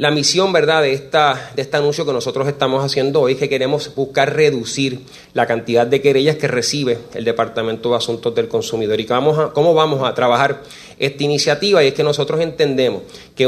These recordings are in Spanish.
La misión, ¿verdad?, de este anuncio que nosotros estamos haciendo hoy es que queremos buscar reducir la cantidad de querellas que recibe el Departamento de Asuntos del Consumidor. ¿Y cómo vamos a trabajar esta iniciativa? Y es que nosotros entendemos que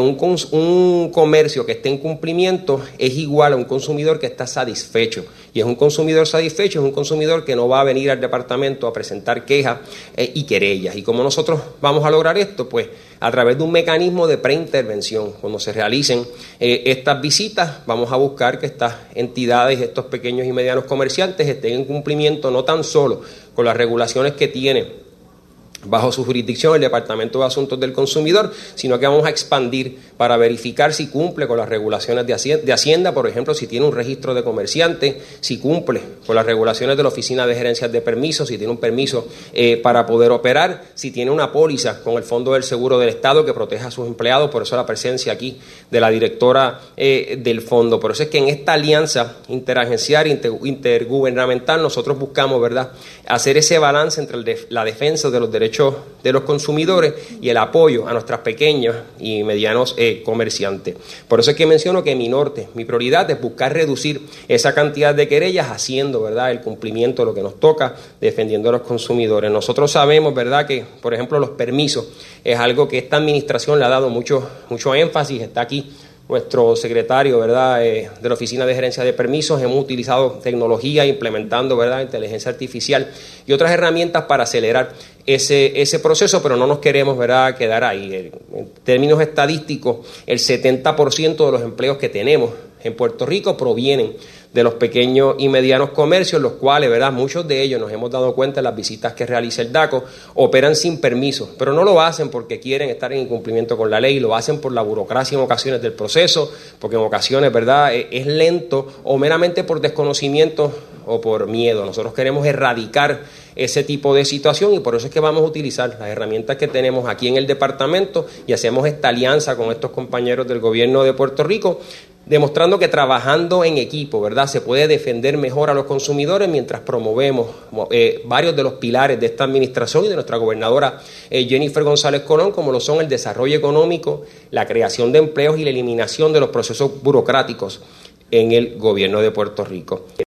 un comercio que esté en cumplimiento es igual a un consumidor que está satisfecho. Y es un consumidor satisfecho, es un consumidor que no va a venir al departamento a presentar quejas y querellas. ¿Y cómo nosotros vamos a lograr esto? Pues a través de un mecanismo de preintervención. Cuando se realicen estas visitas, vamos a buscar que estas entidades, estos pequeños y medianos comerciantes estén en cumplimiento no tan solo con las regulaciones que tiene bajo su jurisdicción el Departamento de Asuntos del Consumidor, sino que vamos a expandir para verificar si cumple con las regulaciones de Hacienda, por ejemplo, si tiene un registro de comerciante, si cumple con las regulaciones de la Oficina de Gerencias de Permisos, si tiene un permiso para poder operar, si tiene una póliza con el Fondo del Seguro del Estado que proteja a sus empleados, por eso la presencia aquí de la directora del fondo. Por eso es que en esta alianza interagencial, intergubernamental, nosotros buscamos, ¿verdad?, hacer ese balance entre la defensa de los derechos de los consumidores y el apoyo a nuestras pequeñas y medianos comerciantes. Por eso es que menciono que mi prioridad es buscar reducir esa cantidad de querellas haciendo, ¿verdad?, el cumplimiento de lo que nos toca, defendiendo a los consumidores. Nosotros sabemos, ¿verdad?, que, por ejemplo, los permisos es algo que esta administración le ha dado mucho énfasis. Está aquí nuestro secretario, ¿verdad?, de la Oficina de Gerencia de Permisos. Hemos utilizado tecnología, implementando, ¿verdad?, inteligencia artificial y otras herramientas para acelerar ese proceso, pero no nos queremos, ¿verdad?, quedar ahí. En términos estadísticos, el 70% de los empleos que tenemos en Puerto Rico provienen de los pequeños y medianos comercios, los cuales, ¿verdad?, muchos de ellos, nos hemos dado cuenta en las visitas que realiza el DACO, operan sin permiso, pero no lo hacen porque quieren estar en incumplimiento con la ley, lo hacen por la burocracia en ocasiones del proceso, porque en ocasiones, ¿verdad?, es lento o meramente por desconocimiento o por miedo. Nosotros queremos erradicar ese tipo de situación y por eso es que vamos a utilizar las herramientas que tenemos aquí en el departamento y hacemos esta alianza con estos compañeros del gobierno de Puerto Rico, demostrando que trabajando en equipo, ¿verdad?, se puede defender mejor a los consumidores mientras promovemos varios de los pilares de esta administración y de nuestra gobernadora Jennifer González Colón, como lo son el desarrollo económico, la creación de empleos y la eliminación de los procesos burocráticos en el gobierno de Puerto Rico.